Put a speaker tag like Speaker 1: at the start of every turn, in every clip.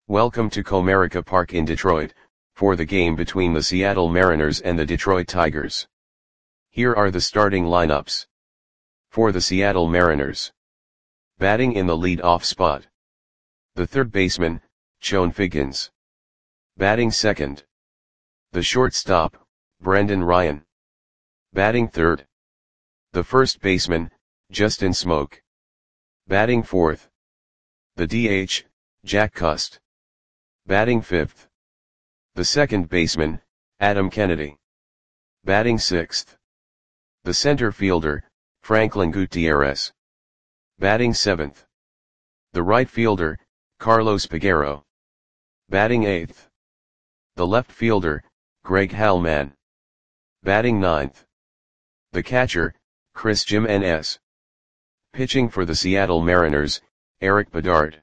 Speaker 1: Welcome to Comerica Park in Detroit, for the game between the Seattle Mariners and the Detroit Tigers. Here are the starting lineups. For the Seattle Mariners. Batting in the lead-off spot. The third baseman, Chone Figgins. Batting second. The shortstop, Brendan Ryan. Batting third. The first baseman, Justin Smoak. Batting fourth. The DH, Jack Cust. Batting fifth. The second baseman, Adam Kennedy. Batting sixth. The center fielder, Franklin Gutierrez. Batting seventh. The right fielder, Carlos Peguero. Batting eighth. The left fielder, Greg Halman. Batting ninth. The catcher, Chris Jimenez. Pitching for the Seattle Mariners, Erik Bedard.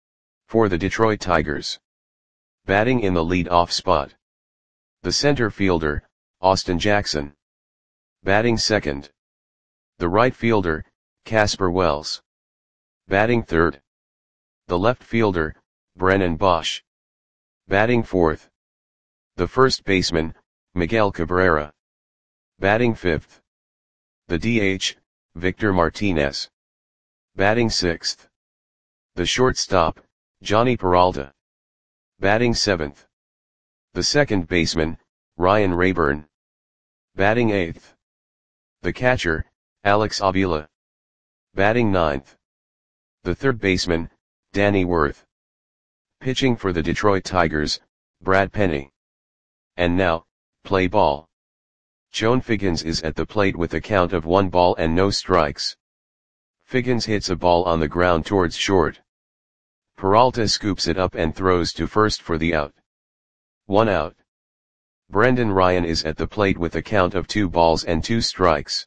Speaker 1: For the Detroit Tigers. Batting in the lead-off spot. The center fielder, Austin Jackson. Batting second. The right fielder, Casper Wells. Batting third. The left fielder, Brennan Bosch. Batting fourth. The first baseman, Miguel Cabrera. Batting fifth. The DH, Victor Martinez. Batting sixth. The shortstop, Jhonny Peralta. Batting seventh. The second baseman, Ryan Rayburn. Batting eighth. The catcher, Alex Avila. Batting ninth. The third baseman, Danny Worth. Pitching for the Detroit Tigers, Brad Penny. And now, play ball. Chone Figgins is at the plate with a count of 1 ball and no strikes. Figgins hits a ball on the ground towards short. Peralta scoops it up and throws to first for the out. 1 out. Brendan Ryan is at the plate with a count of 2 balls and 2 strikes.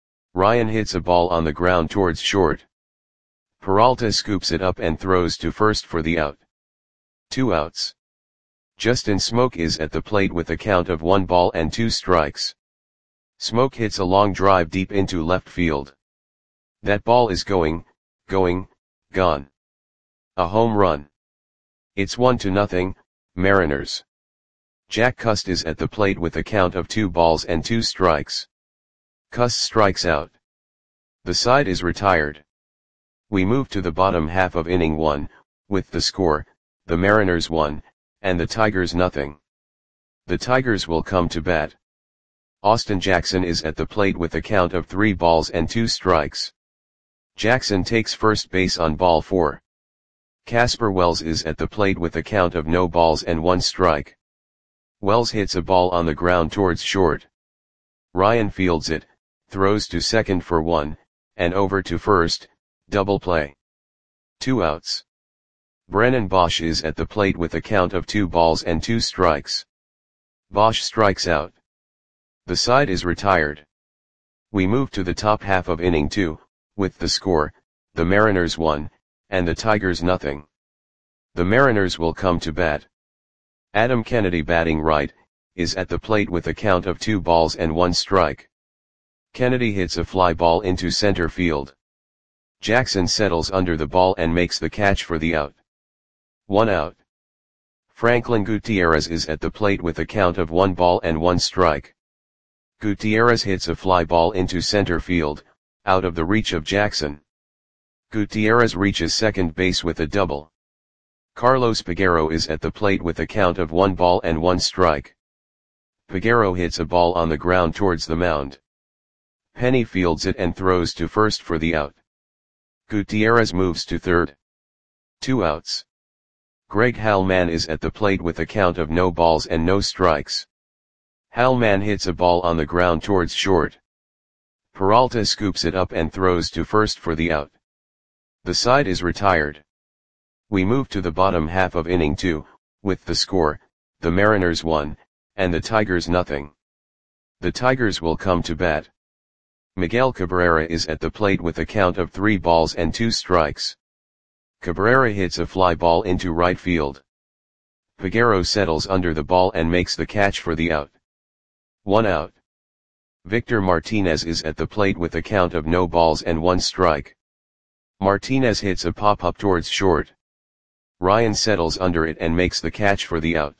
Speaker 1: Ryan hits a ball on the ground towards short. Peralta scoops it up and throws to first for the out. 2 outs. Justin Smoak is at the plate with a count of 1 ball and 2 strikes. Smoak hits a long drive deep into left field. That ball is gone. A home run. It's 1-0, Mariners. Jack Cust is at the plate with a count of 2 balls and 2 strikes. Cust strikes out. The side is retired. We move to the bottom half of inning 1, with the score, the Mariners 1, and the Tigers 0. The Tigers will come to bat. Austin Jackson is at the plate with a count of 3 balls and 2 strikes. Jackson takes first base on ball 4. Casper Wells is at the plate with a count of no balls and 1 strike. Wells hits a ball on the ground towards short. Ryan fields it, throws to second for 1, and over to first, double play. 2 outs. Brennan Bosch is at the plate with a count of 2 balls and 2 strikes. Bosch strikes out. The side is retired. We move to the top half of inning 2, with the score, the Mariners 1, and the Tigers 0. The Mariners will come to bat. Adam Kennedy, batting right, is at the plate with a count of 2 balls and 1 strike. Kennedy hits a fly ball into center field. Jackson settles under the ball and makes the catch for the out. 1 out. Franklin Gutierrez is at the plate with a count of 1 ball and 1 strike. Gutierrez hits a fly ball into center field, out of the reach of Jackson. Gutierrez reaches second base with a double. Carlos Peguero is at the plate with a count of 1 ball and 1 strike. Peguero hits a ball on the ground towards the mound. Penny fields it and throws to first for the out. Gutierrez moves to third. 2 outs. Greg Halman is at the plate with a count of no balls and no strikes. Halman hits a ball on the ground towards short. Peralta scoops it up and throws to first for the out. The side is retired. We move to the bottom half of inning 2, with the score, the Mariners 1, and the Tigers 0. The Tigers will come to bat. Miguel Cabrera is at the plate with a count of 3 balls and 2 strikes. Cabrera hits a fly ball into right field. Peguero settles under the ball and makes the catch for the out. 1 out. Victor Martinez is at the plate with a count of no balls and 1 strike. Martinez hits a pop-up towards short. Ryan settles under it and makes the catch for the out.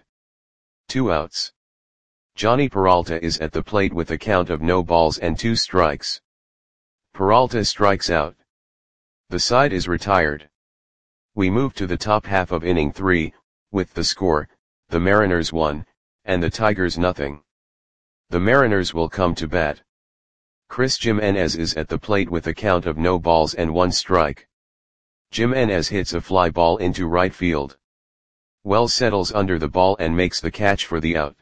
Speaker 1: 2 outs. Johnny Peralta is at the plate with a count of no balls and 2 strikes. Peralta strikes out. The side is retired. We move to the top half of inning 3, with the score, the Mariners 1, and the Tigers nothing. The Mariners will come to bat. Chris Jimenez is at the plate with a count of no balls and 1 strike. Jimenez hits a fly ball into right field. Wells settles under the ball and makes the catch for the out.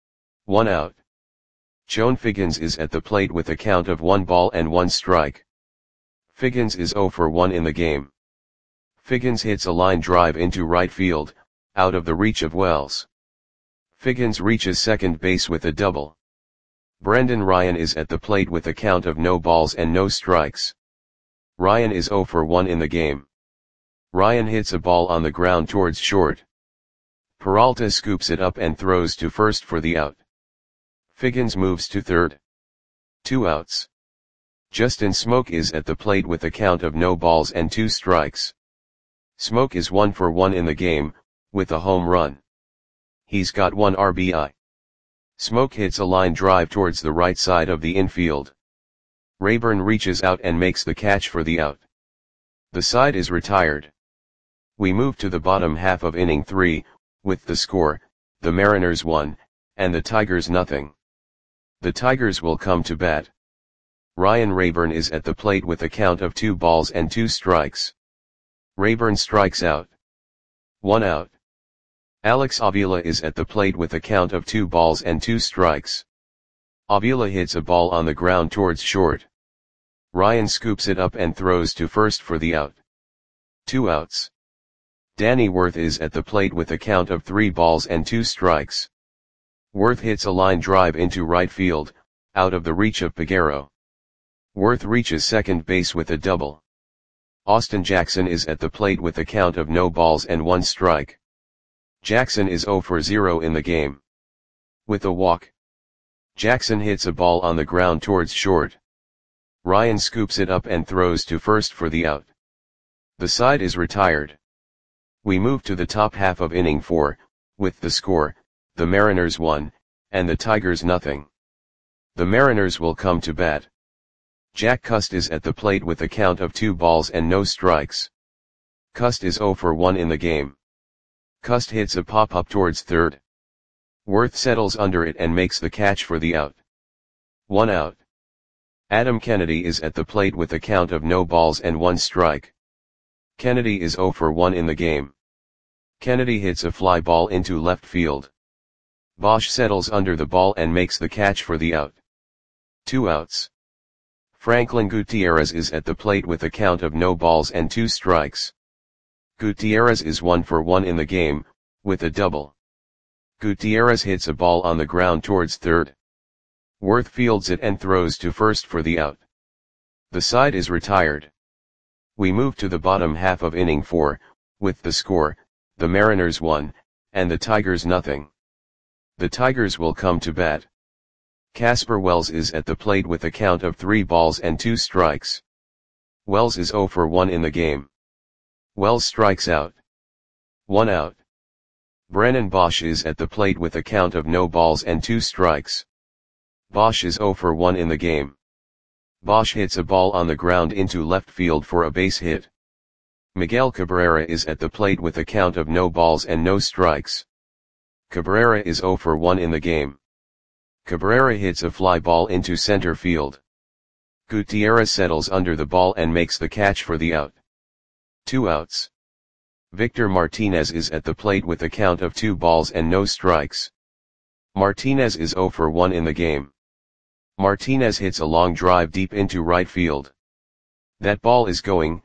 Speaker 1: 1 out. Chone Figgins is at the plate with a count of 1 ball and 1 strike. Figgins is 0 for 1 in the game. Figgins hits a line drive into right field, out of the reach of Wells. Figgins reaches second base with a double. Brendan Ryan is at the plate with a count of no balls and no strikes. Ryan is 0 for 1 in the game. Ryan hits a ball on the ground towards short. Peralta scoops it up and throws to first for the out. Figgins moves to third. 2 outs. Justin Smoke is at the plate with a count of no balls and 2 strikes. Smoke is 1 for 1 in the game, with a home run. He's got 1 RBI. Smoke hits a line drive towards the right side of the infield. Rayburn reaches out and makes the catch for the out. The side is retired. We move to the bottom half of inning 3, with the score, the Mariners 1, and the Tigers nothing. The Tigers will come to bat. Ryan Rayburn is at the plate with a count of 2 balls and 2 strikes. Rayburn strikes out. 1 out. Alex Avila is at the plate with a count of 2 balls and 2 strikes. Avila hits a ball on the ground towards short. Ryan scoops it up and throws to first for the out. 2 outs. Danny Worth is at the plate with a count of 3 balls and 2 strikes. Worth hits a line drive into right field, out of the reach of Peguero. Worth reaches second base with a double. Austin Jackson is at the plate with a count of no balls and 1 strike. Jackson is 0 for 0 in the game. With a walk. Jackson hits a ball on the ground towards short. Ryan scoops it up and throws to first for the out. The side is retired. We move to the top half of inning 4, with the score, the Mariners 1, and the Tigers nothing. The Mariners will come to bat. Jack Cust is at the plate with a count of 2 balls and no strikes. Cust is 0 for 1 in the game. Cust hits a pop-up towards third. Worth settles under it and makes the catch for the out. 1 out. Adam Kennedy is at the plate with a count of no balls and 1 strike. Kennedy is 0 for 1 in the game. Kennedy hits a fly ball into left field. Bosch settles under the ball and makes the catch for the out. 2 outs. Franklin Gutierrez is at the plate with a count of no balls and 2 strikes. Gutierrez is 1 for 1 in the game, with a double. Gutierrez hits a ball on the ground towards third. Worth fields it and throws to first for the out. The side is retired. We move to the bottom half of inning 4, with the score, the Mariners 1, and the Tigers nothing. The Tigers will come to bat. Casper Wells is at the plate with a count of 3 balls and 2 strikes. Wells is 0 for 1 in the game. Wells strikes out. 1 out. Brennan Bosch is at the plate with a count of no balls and 2 strikes. Bosch is 0 for 1 in the game. Bosch hits a ball on the ground into left field for a base hit. Miguel Cabrera is at the plate with a count of no balls and no strikes. Cabrera is 0 for 1 in the game. Cabrera hits a fly ball into center field. Gutierrez settles under the ball and makes the catch for the out. 2 outs. Victor Martinez is at the plate with a count of 2 balls and no strikes. Martinez is 0 for 1 in the game. Martinez hits a long drive deep into right field. That ball is gone.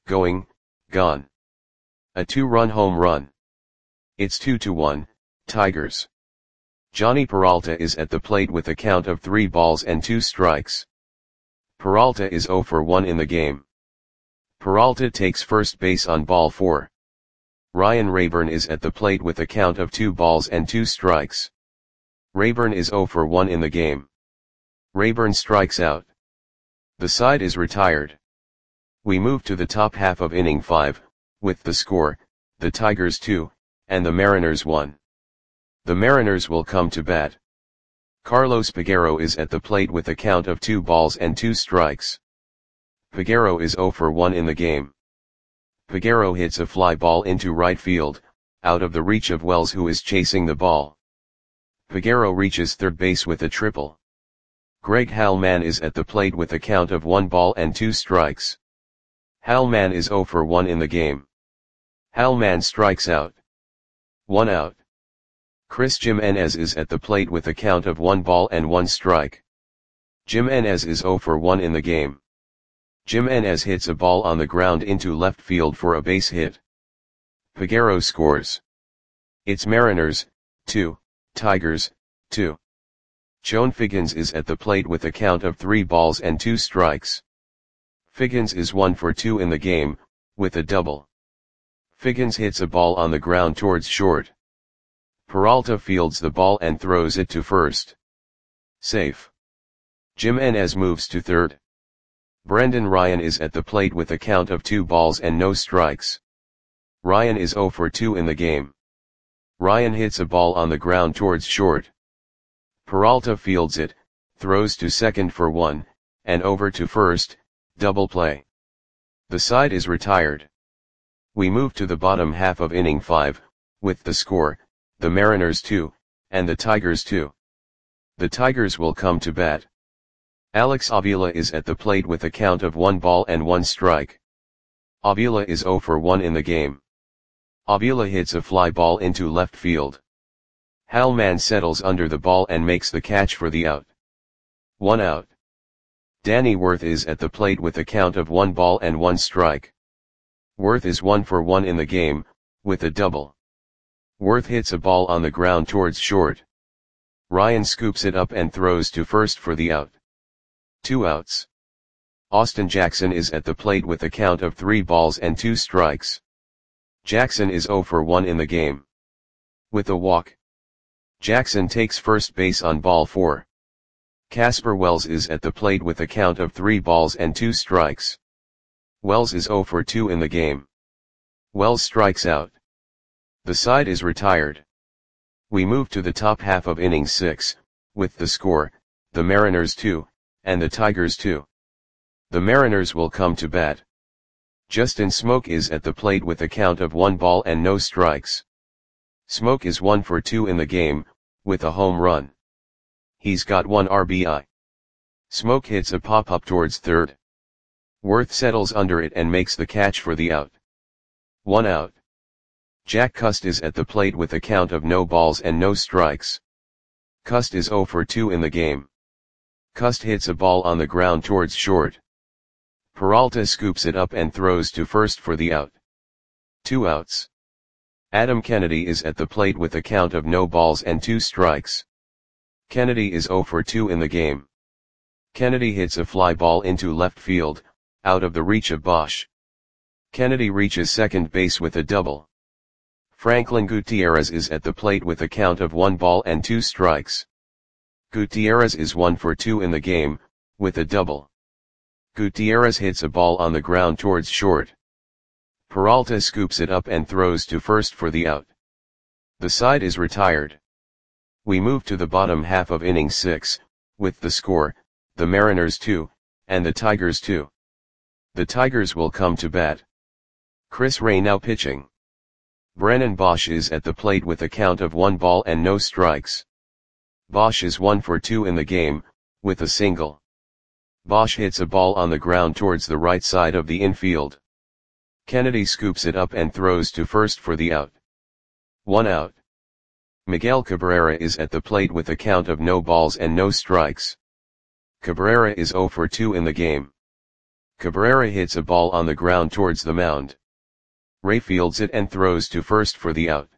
Speaker 1: A 2-run home run. It's 2-1, Tigers. Johnny Peralta is at the plate with a count of 3 balls and 2 strikes. Peralta is 0 for 1 in the game. Peralta takes first base on ball 4. Ryan Rayburn is at the plate with a count of 2 balls and 2 strikes. Rayburn is 0 for 1 in the game. Rayburn strikes out. The side is retired. We move to the top half of inning 5, with the score, the Tigers 2, and the Mariners 1. The Mariners will come to bat. Carlos Peguero is at the plate with a count of 2 balls and 2 strikes. Peguero is 0 for 1 in the game. Peguero hits a fly ball into right field, out of the reach of Wells, who is chasing the ball. Peguero reaches third base with a triple. Greg Halman is at the plate with a count of 1 ball and 2 strikes. Halman is 0 for 1 in the game. Halman strikes out. 1 out. Chris Jimenez is at the plate with a count of 1 ball and 1 strike. Jimenez is 0 for 1 in the game. Jimenez hits a ball on the ground into left field for a base hit. Peguero scores. It's Mariners 2, Tigers 2. Chone Figgins is at the plate with a count of 3 balls and 2 strikes. Figgins is 1 for 2 in the game, with a double. Figgins hits a ball on the ground towards short. Peralta fields the ball and throws it to first. Safe. Jimenez moves to third. Brendan Ryan is at the plate with a count of 2 balls and no strikes. Ryan is 0 for 2 in the game. Ryan hits a ball on the ground towards short. Peralta fields it, throws to second for 1, and over to first, double play. The side is retired. We move to the bottom half of inning 5, with the score, the Mariners 2, and the Tigers 2. The Tigers will come to bat. Alex Avila is at the plate with a count of 1 ball and 1 strike. Avila is 0 for 1 in the game. Avila hits a fly ball into left field. Halman settles under the ball and makes the catch for the out. 1 out. Danny Worth is at the plate with a count of 1 ball and 1 strike. Worth is 1 for 1 in the game, with a double. Worth hits a ball on the ground towards short. Ryan scoops it up and throws to first for the out. 2 outs. Austin Jackson is at the plate with a count of 3 balls and 2 strikes. Jackson is 0 for 1 in the game. With a walk. Jackson takes first base on ball 4. Casper Wells is at the plate with a count of 3 balls and 2 strikes. Wells is 0 for 2 in the game. Wells strikes out. The side is retired. We move to the top half of inning 6, with the score, the Mariners 2, and the Tigers 2. The Mariners will come to bat. Justin Smoke is at the plate with a count of 1 ball and no strikes. Smoke is 1 for 2 in the game, with a home run. He's got 1 RBI. Smoke hits a pop-up towards third. Worth settles under it and makes the catch for the out. 1 out. Jack Cust is at the plate with a count of no balls and no strikes. Cust is 0 for 2 in the game. Cust hits a ball on the ground towards short. Peralta scoops it up and throws to first for the out. 2 outs. Adam Kennedy is at the plate with a count of no balls and 2 strikes. Kennedy is 0 for 2 in the game. Kennedy hits a fly ball into left field, out of the reach of Bosch. Kennedy reaches second base with a double. Franklin Gutierrez is at the plate with a count of 1 ball and 2 strikes. Gutierrez is 1 for 2 in the game, with a double. Gutierrez hits a ball on the ground towards short. Peralta scoops it up and throws to first for the out. The side is retired. We move to the bottom half of inning 6, with the score, the Mariners 2, and the Tigers 2. The Tigers will come to bat. Chris Ray now pitching. Brennan Bosch is at the plate with a count of 1 ball and no strikes. Bosch is 1 for 2 in the game, with a single. Bosch hits a ball on the ground towards the right side of the infield. Kennedy scoops it up and throws to first for the out. 1 out. Miguel Cabrera is at the plate with a count of no balls and no strikes. Cabrera is 0 for 2 in the game. Cabrera hits a ball on the ground towards the mound. Ray fields it and throws to first for the out.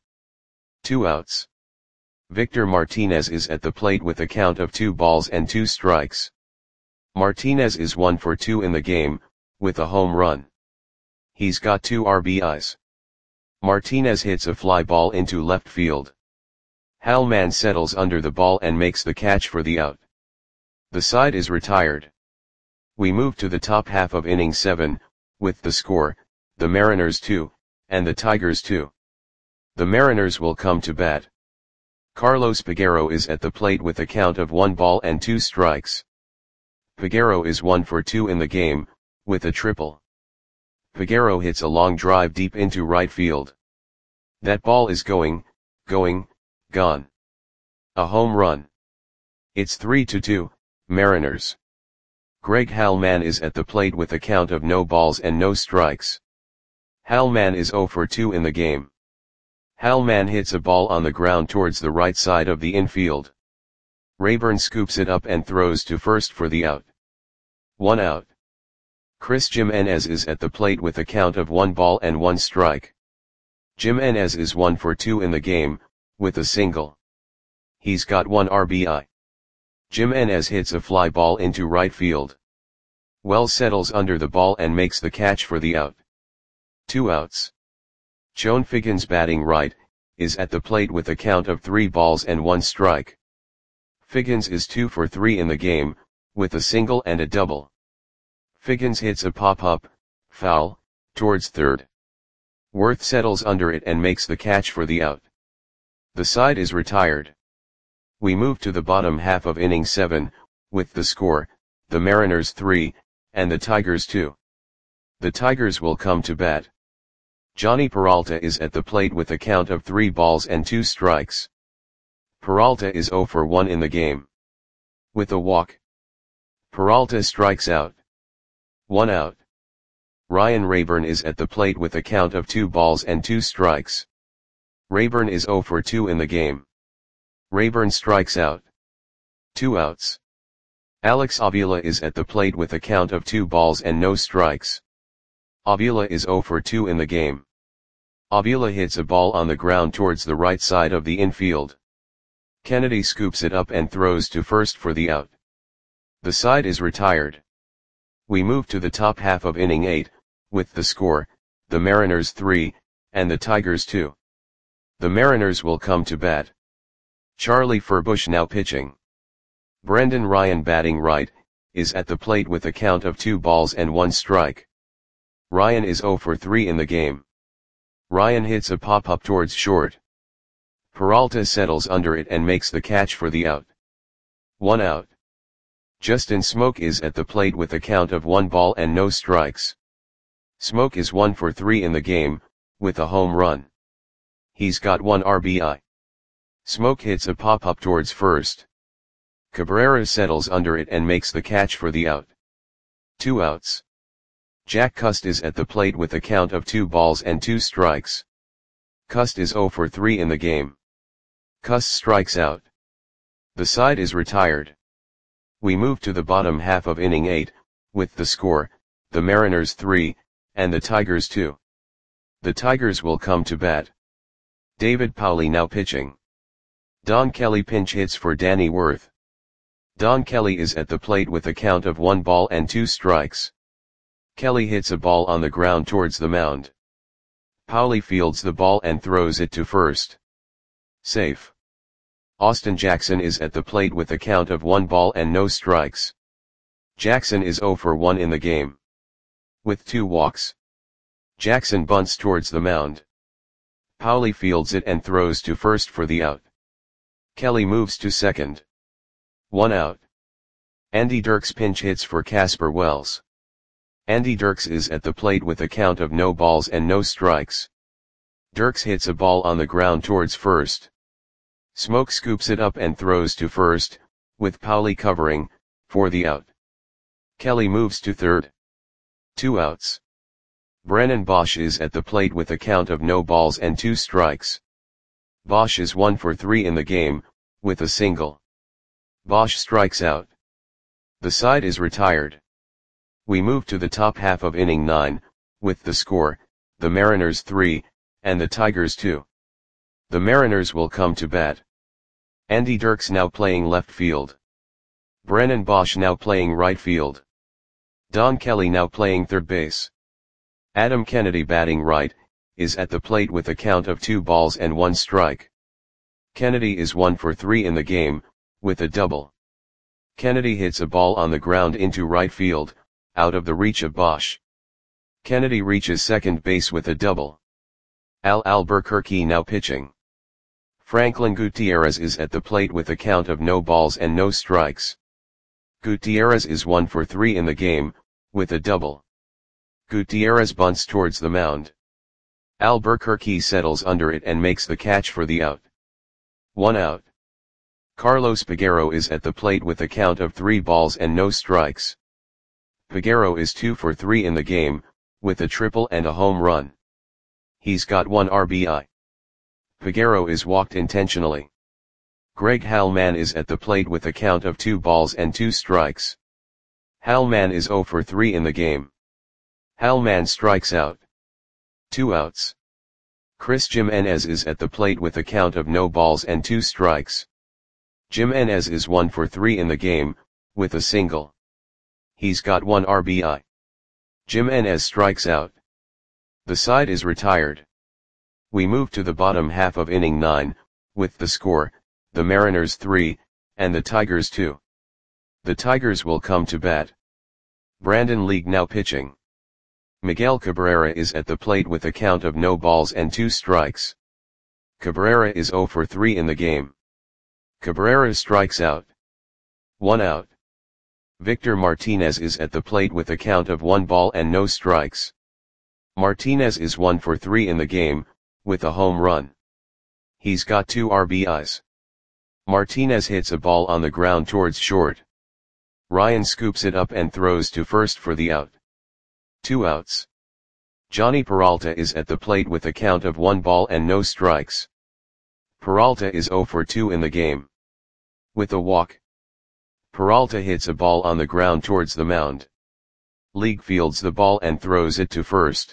Speaker 1: 2 outs. Victor Martinez is at the plate with a count of 2 balls and 2 strikes. Martinez is 1 for 2 in the game, with a home run. He's got 2 RBIs. Martinez hits a fly ball into left field. Halman settles under the ball and makes the catch for the out. The side is retired. We move to the top half of inning 7, with the score, the Mariners 2, and the Tigers 2. The Mariners will come to bat. Carlos Peguero is at the plate with a count of 1 ball and 2 strikes. Peguero is 1 for 2 in the game, with a triple. Peguero hits a long drive deep into right field. That ball is gone. A home run. It's 3-2, Mariners. Greg Halman is at the plate with a count of no balls and no strikes. Halman is 0 for 2 in the game. Halman hits a ball on the ground towards the right side of the infield. Rayburn scoops it up and throws to first for the out. 1 out. Chris Jimenez is at the plate with a count of 1 ball and 1 strike. Jimenez is 1 for 2 in the game, with a single. He's got 1 RBI. Jimenez hits a fly ball into right field. Wells settles under the ball and makes the catch for the out. 2 outs. Chone Figgins, batting right, is at the plate with a count of 3 balls and 1 strike. Figgins is 2 for 3 in the game, with a single and a double. Figgins hits a pop-up, foul, towards third. Worth settles under it and makes the catch for the out. The side is retired. We move to the bottom half of inning 7, with the score, the Mariners 3, and the Tigers 2. The Tigers will come to bat. Johnny Peralta is at the plate with a count of 3 balls and 2 strikes. Peralta is 0 for 1 in the game. With a walk. Peralta strikes out. 1 out. Ryan Rayburn is at the plate with a count of 2 balls and 2 strikes. Rayburn is 0 for 2 in the game. Rayburn strikes out. 2 outs. Alex Avila is at the plate with a count of 2 balls and no strikes. Avila is 0 for 2 in the game. Avila hits a ball on the ground towards the right side of the infield. Kennedy scoops it up and throws to first for the out. The side is retired. We move to the top half of inning 8, with the score, the Mariners 3, and the Tigers 2. The Mariners will come to bat. Charlie Furbush now pitching. Brendan Ryan, batting right, is at the plate with a count of 2 balls and 1 strike. Ryan is 0 for 3 in the game. Ryan hits a pop-up towards short. Peralta settles under it and makes the catch for the out. 1 out. Justin Smoke is at the plate with a count of 1 ball and no strikes. Smoke is 1 for 3 in the game, with a home run. He's got 1 RBI. Smoke hits a pop-up towards first. Cabrera settles under it and makes the catch for the out. 2 outs. Jack Cust is at the plate with a count of 2 balls and 2 strikes. Cust is 0 for 3 in the game. Cust strikes out. The side is retired. We move to the bottom half of inning 8, with the score, the Mariners 3, and the Tigers 2. The Tigers will come to bat. David Pauley now pitching. Don Kelly pinch hits for Danny Worth. Don Kelly is at the plate with a count of 1 ball and 2 strikes. Kelly hits a ball on the ground towards the mound. Pauley fields the ball and throws it to first. Safe. Austin Jackson is at the plate with a count of 1 ball and no strikes. Jackson is 0 for 1 in the game. With 2 walks. Jackson bunts towards the mound. Pauley fields it and throws to first for the out. Kelly moves to second. 1 out. Andy Dirks pinch hits for Casper Wells. Andy Dirks is at the plate with a count of no balls and no strikes. Dirks hits a ball on the ground towards first. Smoke scoops it up and throws to first, with Pauley covering, for the out. Kelly moves to third. 2 outs. Brennan Bosch is at the plate with a count of no balls and 2 strikes. Bosch is 1 for 3 in the game, with a single. Bosch strikes out. The side is retired. We move to the top half of inning 9, with the score, the Mariners 3, and the Tigers 2. The Mariners will come to bat. Andy Dirks now playing left field. Brennan Bosch now playing right field. Don Kelly now playing third base. Adam Kennedy, batting right, is at the plate with a count of 2 balls and 1 strike. Kennedy is 1 for 3 in the game, with a double. Kennedy hits a ball on the ground into right field, out of the reach of Bosch. Kennedy reaches second base with a double. Albuquerque now pitching. Franklin Gutierrez is at the plate with a count of no balls and no strikes. Gutierrez is 1 for 3 in the game, with a double. Gutierrez bunts towards the mound. Albuquerque settles under it and makes the catch for the out. 1 out. Carlos Peguero is at the plate with a count of 3 balls and no strikes. Peguero is 2 for 3 in the game, with a triple and a home run. He's got 1 RBI. Peguero is walked intentionally. Greg Halman is at the plate with a count of 2 balls and 2 strikes. Halman is 0 for 3 in the game. Halman strikes out. 2 outs. Chris Jimenez is at the plate with a count of no balls and 2 strikes. Jimenez is 1 for 3 in the game, with a single. He's got 1 RBI. Jimenez strikes out. The side is retired. We move to the bottom half of inning 9, with the score, the Mariners 3, and the Tigers 2. The Tigers will come to bat. Brandon League now pitching. Miguel Cabrera is at the plate with a count of no balls and 2 strikes. Cabrera is 0 for 3 in the game. Cabrera strikes out. 1 out. Victor Martinez is at the plate with a count of 1 ball and no strikes. Martinez is 1 for 3 in the game, with a home run. He's got 2 RBIs. Martinez hits a ball on the ground towards short. Ryan scoops it up and throws to first for the out. 2 outs. Johnny Peralta is at the plate with a count of 1 ball and no strikes. Peralta is 0 for 2 in the game. With a walk. Peralta hits a ball on the ground towards the mound. League fields the ball and throws it to first.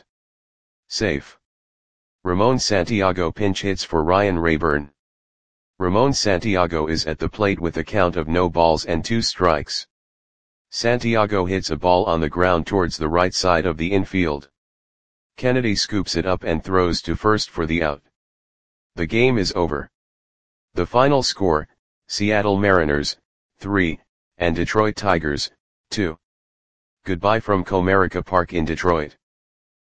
Speaker 1: Safe. Ramon Santiago pinch hits for Ryan Rayburn. Ramon Santiago is at the plate with a count of no balls and 2 strikes. Santiago hits a ball on the ground towards the right side of the infield. Kennedy scoops it up and throws to first for the out. The game is over. The final score, Seattle Mariners, 3, and Detroit Tigers, 2. Goodbye from Comerica Park in Detroit.